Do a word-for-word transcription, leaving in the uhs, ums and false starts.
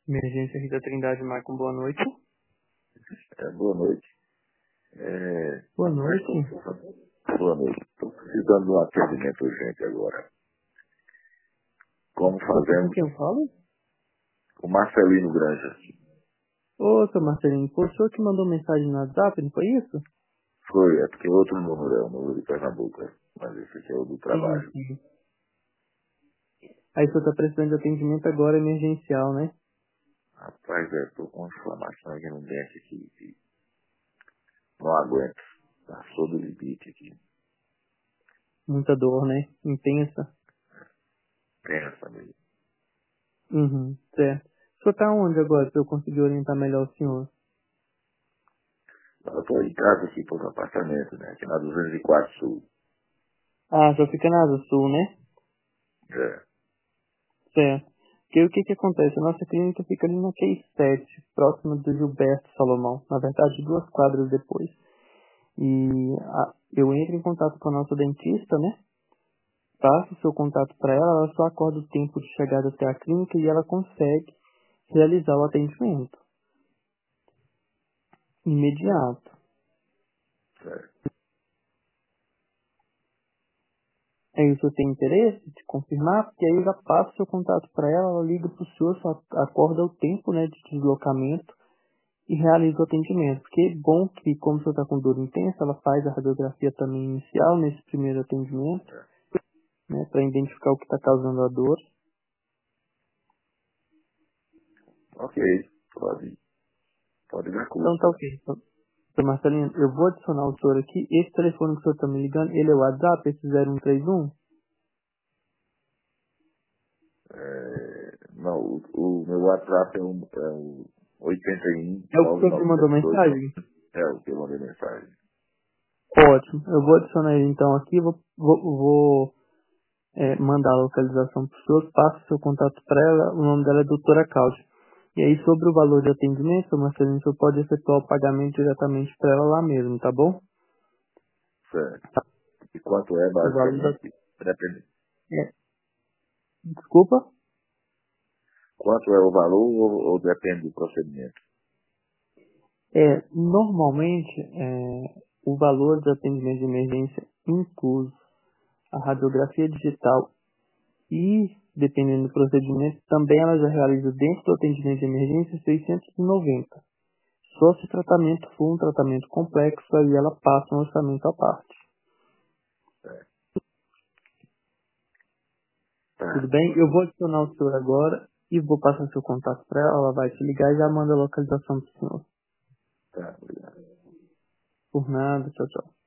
Emergência Rita Trindade Marcon, boa noite. É, boa noite. É, Boa noite. boa noite. Estou precisando de um atendimento urgente agora. Como Com fazemos? quem eu falo? O Marcelino Granja. Ô, seu Marcelino, pô, o senhor que mandou mensagem no WhatsApp, não foi isso? Foi, é porque outro número é o número de Pernambuco, né? Mas esse aqui é o do Sim, trabalho. sim. Aí o senhor tá precisando de atendimento agora emergencial, né? Rapaz, eu estou com uma inflamação aqui no dente aqui, que não aguento. Passou do limite aqui. Muita dor, né? Intensa. Pensa, amigo. Uhum, certo. O senhor tá onde agora, pra eu conseguir orientar melhor o senhor? Eu estou em casa aqui por um apartamento, né? Aqui na duzentos e quatro Sul. Ah, só fica na Asa Sul, né? É, Certo. Porque o que que acontece? A nossa clínica fica ali na Q sete, próximo do Gilberto Salomão. Na verdade, duas quadras depois. E a- eu entro em contato com a nossa dentista, né? Passo o seu contato para ela, ela só acorda o tempo de chegada até a clínica e ela consegue realizar o atendimento imediato. certo. Aí o senhor tem interesse de confirmar, porque aí eu já passo o seu contato para ela, ela liga para o senhor, só acorda o tempo, né, de deslocamento e realiza o atendimento. Porque é bom que, como o senhor está com dor intensa, ela faz a radiografia também inicial nesse primeiro atendimento, É. né, para identificar o que está causando a dor. Ok, pode, pode dar Então curso. tá ok. Então, Seu Marcelino, eu vou adicionar o senhor aqui. Esse telefone que o senhor está me ligando, ele é o WhatsApp, esse zero um três um? É, não, o, o meu WhatsApp é o, é o oitenta e um É o que o nove senhor me nove mandou sete dois. mensagem? É o que eu mandei mensagem. Ótimo. Eu vou adicionar ele então aqui, vou, vou, vou é, mandar a localização para o senhor, passo o seu contato para ela, o nome dela é doutora Cláudia. E aí sobre o valor de atendimento, seu Marcelino, o senhor pode efetuar o pagamento diretamente para ela lá mesmo, tá bom? Certo. E quanto é, O valor da... basicamente? Depende. É, desculpa? Quanto é o valor ou, ou depende do procedimento? É, normalmente, é, o valor de atendimento de emergência incluso a radiografia digital e, dependendo do procedimento, também ela já realiza dentro do atendimento de emergência seiscentos e noventa. Só se o tratamento for um tratamento complexo, aí ela passa um orçamento à parte. Certo. Tudo Tá, bem? Eu vou adicionar o senhor agora e vou passar seu contato para ela, ela vai te ligar e já manda a localização do senhor. tá, obrigado. Por nada, tchau, tchau.